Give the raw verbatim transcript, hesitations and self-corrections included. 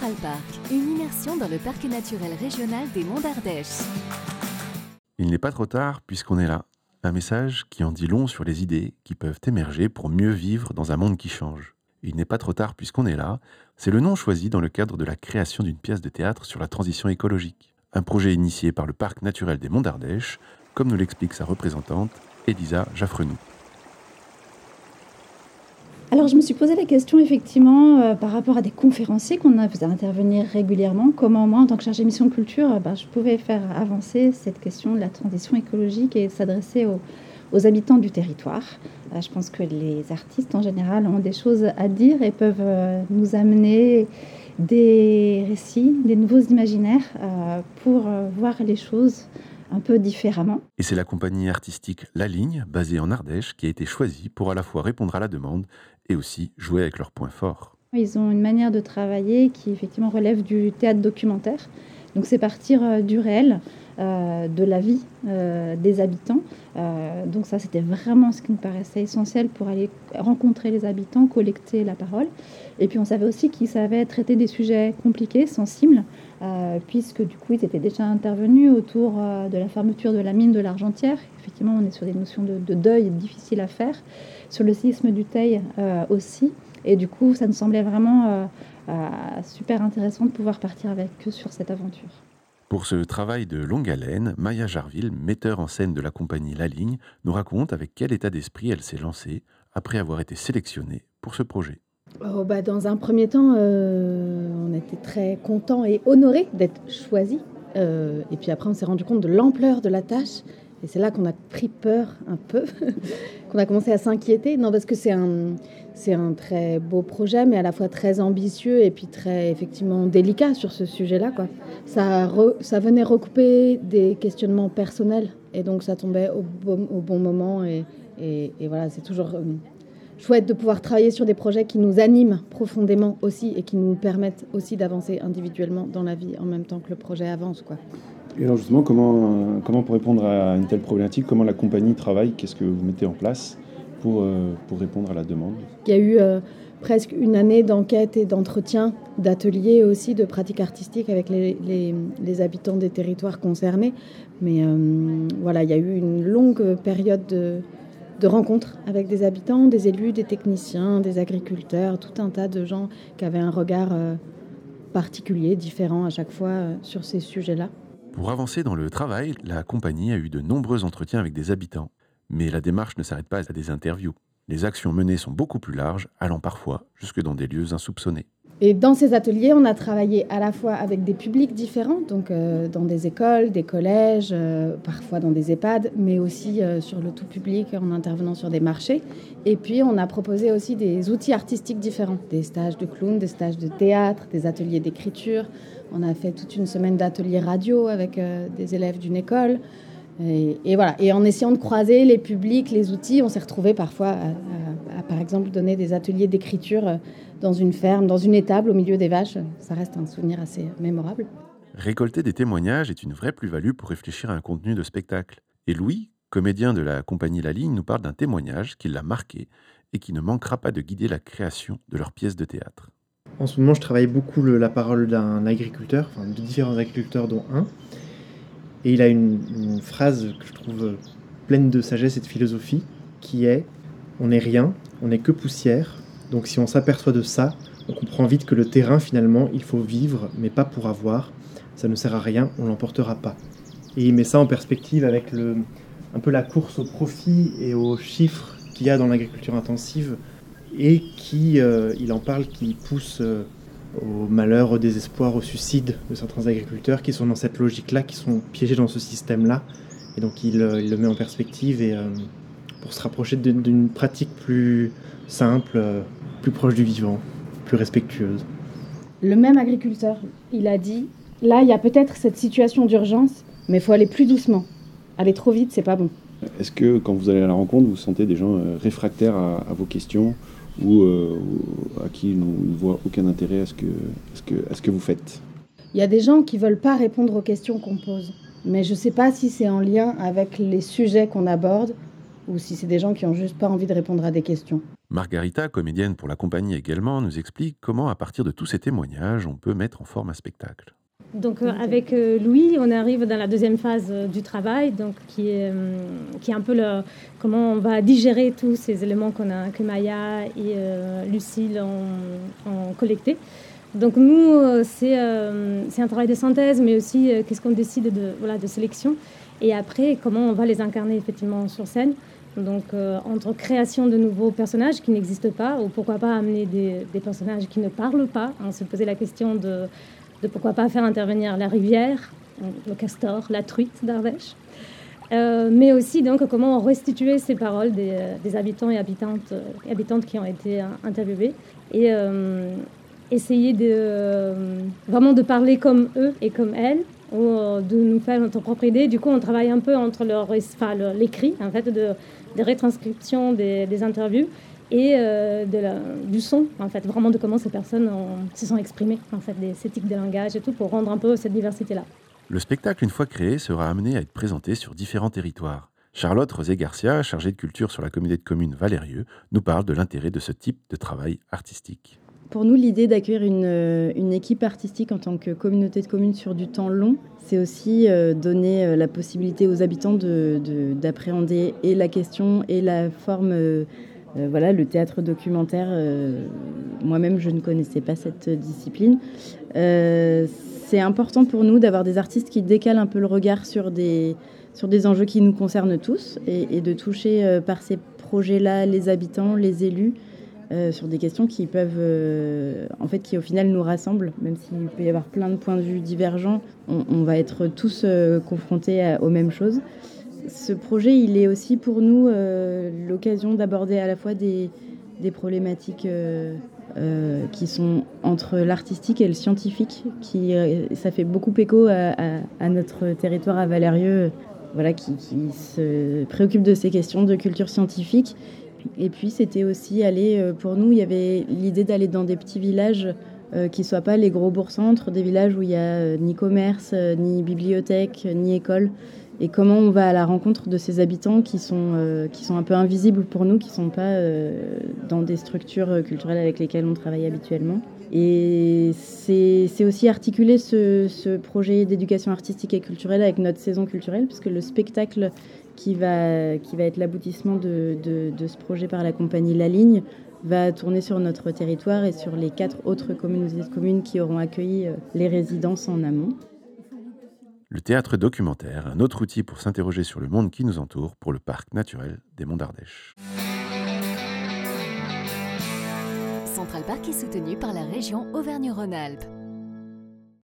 Central Park, une immersion dans le parc naturel régional des Monts d'Ardèche. Il n'est pas trop tard puisqu'on est là. Un message qui en dit long sur les idées qui peuvent émerger pour mieux vivre dans un monde qui change. Il n'est pas trop tard puisqu'on est là, c'est le nom choisi dans le cadre de la création d'une pièce de théâtre sur la transition écologique. Un projet initié par le parc naturel des Monts d'Ardèche, comme nous l'explique sa représentante, Elisa Jaffrenou. Alors je me suis posé la question effectivement euh, par rapport à des conférenciers qu'on a fait intervenir régulièrement, comment moi en tant que chargée de mission culture, euh, ben, je pouvais faire avancer cette question de la transition écologique et s'adresser aux, aux habitants du territoire. Euh, je pense que les artistes en général ont des choses à dire et peuvent euh, nous amener des récits, des nouveaux imaginaires euh, pour euh, voir les choses un peu différemment. Et c'est la compagnie artistique La Ligne, basée en Ardèche, qui a été choisie pour à la fois répondre à la demande et aussi jouer avec leurs points forts. Ils ont une manière de travailler qui effectivement relève du théâtre documentaire. Donc c'est partir euh, du réel, euh, de la vie euh, des habitants. Euh, donc ça c'était vraiment ce qui nous paraissait essentiel pour aller rencontrer les habitants, collecter la parole. Et puis on savait aussi qu'ils savaient traiter des sujets compliqués, sensibles, euh, puisque du coup ils étaient déjà intervenus autour euh, de la fermeture de la mine de l'Argentière. Effectivement on est sur des notions de, de deuil difficiles à faire, sur le séisme du Teil euh, aussi. Et du coup ça nous semblait vraiment euh, euh, super intéressant de pouvoir partir avec eux sur cette aventure. Pour ce travail de longue haleine, Maya Jarville, metteur en scène de la compagnie La Ligne, nous raconte avec quel état d'esprit elle s'est lancée après avoir été sélectionnée pour ce projet. Oh bah dans un premier temps, euh, on était très contents et honorés d'être choisis. Euh, et puis après, on s'est rendu compte de l'ampleur de la tâche. Et c'est là qu'on a pris peur un peu, qu'on a commencé à s'inquiéter. Non, parce que c'est un, c'est un très beau projet, mais à la fois très ambitieux et puis très effectivement délicat sur ce sujet-là, quoi. Ça, re, ça venait recouper des questionnements personnels. Et donc ça tombait au bon, au bon moment. Et, et, et voilà, c'est toujours... Euh, chouette de pouvoir travailler sur des projets qui nous animent profondément aussi et qui nous permettent aussi d'avancer individuellement dans la vie en même temps que le projet avance, quoi. Et alors justement, comment, comment pour répondre à une telle problématique, comment la compagnie travaille, qu'est-ce que vous mettez en place pour, euh, pour répondre à la demande ? Il y a eu euh, presque une année d'enquête et d'entretien, d'ateliers aussi, de pratiques artistiques avec les, les, les habitants des territoires concernés. Mais euh, voilà, il y a eu une longue période de... de rencontres avec des habitants, des élus, des techniciens, des agriculteurs, tout un tas de gens qui avaient un regard euh, particulier, différent à chaque fois euh, sur ces sujets-là. Pour avancer dans le travail, la compagnie a eu de nombreux entretiens avec des habitants. Mais la démarche ne s'arrête pas à des interviews. Les actions menées sont beaucoup plus larges, allant parfois jusque dans des lieux insoupçonnés. Et dans ces ateliers, on a travaillé à la fois avec des publics différents, donc euh, dans des écoles, des collèges, euh, parfois dans des EHPAD, mais aussi euh, sur le tout public en intervenant sur des marchés. Et puis, on a proposé aussi des outils artistiques différents, des stages de clown, des stages de théâtre, des ateliers d'écriture. On a fait toute une semaine d'ateliers radio avec euh, des élèves d'une école. Et, et voilà. Et en essayant de croiser les publics, les outils, on s'est retrouvés parfois à, à, à, par exemple, donner des ateliers d'écriture euh, dans une ferme, dans une étable au milieu des vaches. Ça reste un souvenir assez mémorable. Récolter des témoignages est une vraie plus-value pour réfléchir à un contenu de spectacle. Et Louis, comédien de la compagnie La Ligne, nous parle d'un témoignage qui l'a marqué et qui ne manquera pas de guider la création de leur pièce de théâtre. En ce moment, je travaille beaucoup le, la parole d'un agriculteur, enfin de différents agriculteurs, dont un. Et il a une, une phrase que je trouve pleine de sagesse et de philosophie, qui est « On n'est rien, on n'est que poussière. Donc si on s'aperçoit de ça, on comprend vite que le terrain, finalement, il faut vivre, mais pas pour avoir. Ça ne sert à rien, on l'emportera pas. » Et il met ça en perspective avec le, un peu la course au profit et aux chiffres qu'il y a dans l'agriculture intensive, et qui, euh, il en parle, qui pousse euh, au malheur, au désespoir, au suicide de certains agriculteurs qui sont dans cette logique-là, qui sont piégés dans ce système-là. Et donc il, euh, il le met en perspective et, euh, pour se rapprocher d'une, d'une pratique plus simple, euh, plus proche du vivant, plus respectueuse. Le même agriculteur, il a dit « Là, il y a peut-être cette situation d'urgence, mais il faut aller plus doucement. Aller trop vite, c'est pas bon. » Est-ce que quand vous allez à la rencontre, vous sentez des gens euh, réfractaires à, à vos questions ou, euh, ou à qui ils ne voient aucun intérêt à ce, que, à, ce que, à ce que vous faites ? Il y a des gens qui ne veulent pas répondre aux questions qu'on pose. Mais je ne sais pas si c'est en lien avec les sujets qu'on aborde ou si c'est des gens qui ont juste pas envie de répondre à des questions. Margarita, comédienne pour la compagnie également, nous explique comment, à partir de tous ces témoignages, on peut mettre en forme un spectacle. Donc euh, avec euh, Louis, on arrive dans la deuxième phase euh, du travail, donc qui est, euh, qui est un peu le, comment on va digérer tous ces éléments qu'on a, que Maya et euh, Lucille ont, ont collectés. Donc nous, euh, c'est, euh, c'est un travail de synthèse, mais aussi euh, qu'est-ce qu'on décide de, voilà, de sélection. Et après, comment on va les incarner effectivement sur scène. Donc euh, entre création de nouveaux personnages qui n'existent pas, ou pourquoi pas amener des, des personnages qui ne parlent pas. On se posait la question de... de pourquoi pas faire intervenir la rivière, le castor, la truite d'Ardèche, euh, mais aussi donc comment restituer ces paroles des, des habitants et habitantes, euh, habitantes qui ont été euh, interviewés et euh, essayer de, euh, vraiment de parler comme eux et comme elles, ou euh, de nous faire notre propre idée. Du coup, on travaille un peu entre leur, enfin, leur, l'écrit, en fait, de, des retranscriptions des, des interviews, et euh, de la, du son, en fait, vraiment de comment ces personnes ont, se sont exprimées, en fait, des ces types de langage et tout, pour rendre un peu cette diversité-là. Le spectacle, une fois créé, sera amené à être présenté sur différents territoires. Charlotte Rosé-Garcia, chargée de culture sur la communauté de communes Valérieux, nous parle de l'intérêt de ce type de travail artistique. Pour nous, l'idée d'accueillir une, une équipe artistique en tant que communauté de communes sur du temps long, c'est aussi euh, donner euh, la possibilité aux habitants de, de, d'appréhender et la question et la forme... Euh, Euh, voilà, le théâtre documentaire, euh, moi-même, je ne connaissais pas cette discipline. Euh, c'est important pour nous d'avoir des artistes qui décalent un peu le regard sur des, sur des enjeux qui nous concernent tous et, et de toucher euh, par ces projets-là les habitants, les élus, euh, sur des questions qui peuvent, euh, en fait, qui au final nous rassemblent, même s'il peut y avoir plein de points de vue divergents, on, on va être tous euh, confrontés à, aux mêmes choses. Ce projet, il est aussi pour nous euh, l'occasion d'aborder à la fois des, des problématiques euh, euh, qui sont entre l'artistique et le scientifique. Qui, euh, ça fait beaucoup écho à, à, à notre territoire à Valérieux, voilà, qui, qui se préoccupe de ces questions de culture scientifique. Et puis, c'était aussi aller, pour nous, il y avait l'idée d'aller dans des petits villages euh, qui ne soient pas les gros bourgs-centres, des villages où il n'y a euh, ni commerce, euh, ni bibliothèque, ni école. Et comment on va à la rencontre de ces habitants qui sont, euh, qui sont un peu invisibles pour nous, qui ne sont pas euh, dans des structures culturelles avec lesquelles on travaille habituellement. Et c'est, c'est aussi articuler ce, ce projet d'éducation artistique et culturelle avec notre saison culturelle, puisque le spectacle qui va, qui va être l'aboutissement de, de, de ce projet par la compagnie La Ligne va tourner sur notre territoire et sur les quatre autres communautés de communes qui auront accueilli les résidences en amont. Le théâtre documentaire, un autre outil pour s'interroger sur le monde qui nous entoure pour le parc naturel des Monts d'Ardèche. Central Park est soutenu par la région Auvergne-Rhône-Alpes.